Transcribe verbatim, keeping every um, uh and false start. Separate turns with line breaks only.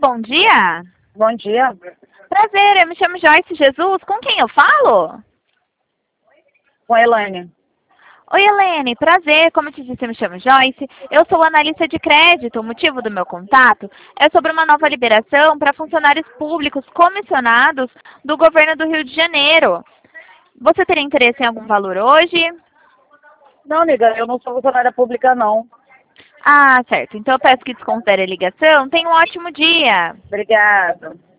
bom dia.
Bom dia.
Prazer, eu me chamo Joyce Jesus. Com quem eu falo?
Com a Elaine.
Oi, Helene. Prazer. Como eu te disse, eu me chamo Joyce. Eu sou analista de crédito. O motivo do meu contato é sobre uma nova liberação para funcionários públicos comissionados do governo do Rio de Janeiro. Você teria interesse em algum valor hoje?
Não, amiga, eu não sou funcionária pública, não.
Ah, certo. Então eu peço que desconsidere a ligação. Tenha um ótimo dia.
Obrigada.